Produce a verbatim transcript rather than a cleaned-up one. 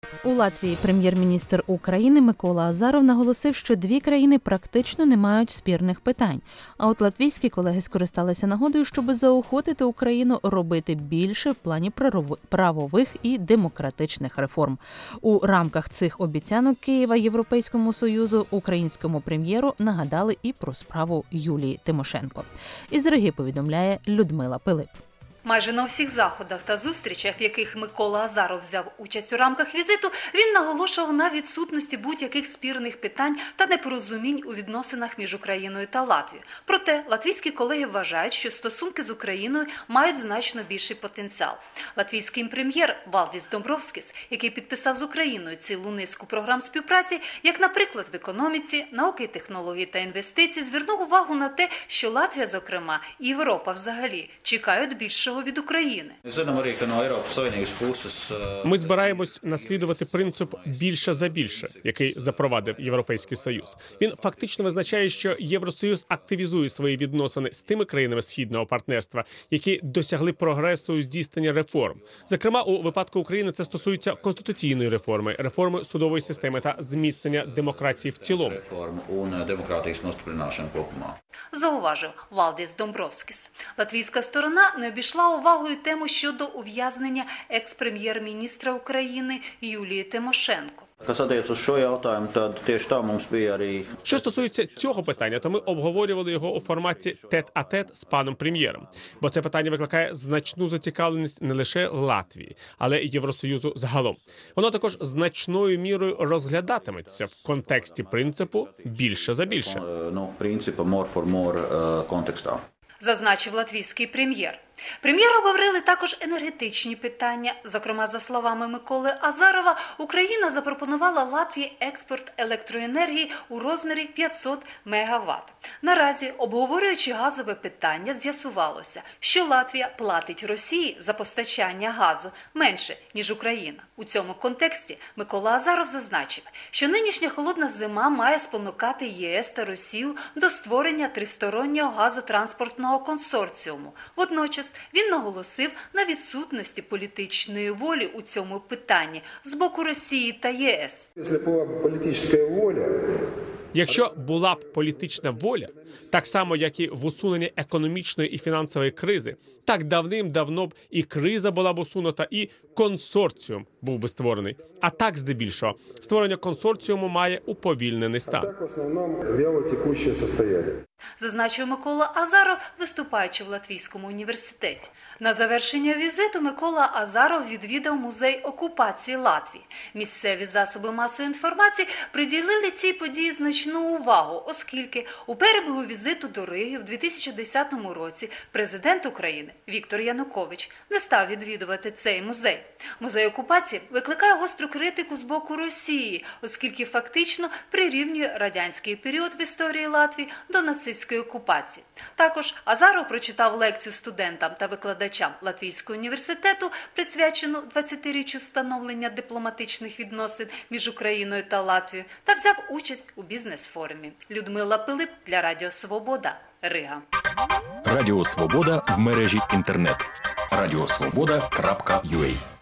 У Латвії прем'єр-міністр України Микола Азаров наголосив, що дві країни практично не мають спірних питань. А от латвійські колеги скористалися нагодою, щоб заохотити Україну робити більше в плані правових і демократичних реформ. У рамках цих обіцянок Києва Європейському Союзу українському прем'єру нагадали і про справу Юлії Тимошенко. Із Риги повідомляє Людмила Пилип. Майже на всіх заходах та зустрічах, в яких Микола Азаров взяв участь у рамках візиту, він наголошував на відсутності будь-яких спірних питань та непорозумінь у відносинах між Україною та Латвією. Проте латвійські колеги вважають, що стосунки з Україною мають значно більший потенціал. Латвійський прем'єр Валдіс Домбровскіс, який підписав з Україною цілу низку програм співпраці, як, наприклад, в економіці, науки, технології та інвестицій, звернув увагу на те, що Латвія, зокрема, і Європа взагалі чекають більшого від України. Ми збираємось наслідувати принцип «більше за більше», який запровадив Європейський Союз. Він фактично визначає, що Євросоюз активізує свої відносини з тими країнами Східного партнерства, які досягли прогресу у здійсненні реформ. Зокрема, у випадку України це стосується конституційної реформи, реформи судової системи та зміцнення демократії в цілому. Зауважив Валдіс Домбровскіс. Латвійська сторона не обійшла увагою тему щодо ув'язнення екс-прем'єр-міністра України Юлії Тимошенко. Що стосується цього питання, то ми обговорювали його у форматі тет-а-тет з паном прем'єром. Бо це питання викликає значну зацікавленість не лише Латвії, але й Євросоюзу загалом. Воно також значною мірою розглядатиметься в контексті принципу «більше за більше». Зазначив латвійський прем'єр. Прем'єр обговорили також енергетичні питання. Зокрема, за словами Миколи Азарова, Україна запропонувала Латвії експорт електроенергії у розмірі п'ятсот мегаватт. Наразі, обговорюючи газове питання, з'ясувалося, що Латвія платить Росії за постачання газу менше, ніж Україна. У цьому контексті Микола Азаров зазначив, що нинішня холодна зима має спонукати ЄС та Росію до створення тристороннього газотранспортного консорціуму. Водночас, він наголосив на відсутності політичної волі у цьому питанні з боку Росії та ЄС. Якщо була б політична воля, так само, як і в усуненні економічної і фінансової кризи, так давним-давно б і криза була б усунута, і консорціум був би створений. А так, здебільшого, створення консорціуму має уповільнений стан. Зазначив Микола Азаров, виступаючи в Латвійському університеті. На завершення візиту Микола Азаров відвідав музей окупації Латвії. Місцеві засоби масової інформації приділили цій події значну увагу, оскільки у перебігу візиту до Риги в дві тисячі десятому році президент України Віктор Янукович не став відвідувати цей музей. Музей окупації викликає гостру критику з боку Росії, оскільки фактично прирівнює радянський період в історії Латвії до нацистської окупації. Також Азаров прочитав лекцію студентам та викладачам Латвійського університету, присвячену двадцятиріччю встановлення дипломатичних відносин між Україною та Латвією, та взяв участь у бізнес-форумі. Людмила Пилип для Радіо Свобода, Рига. Радіо Свобода в мережі інтернет. радіо свобода крапка ю а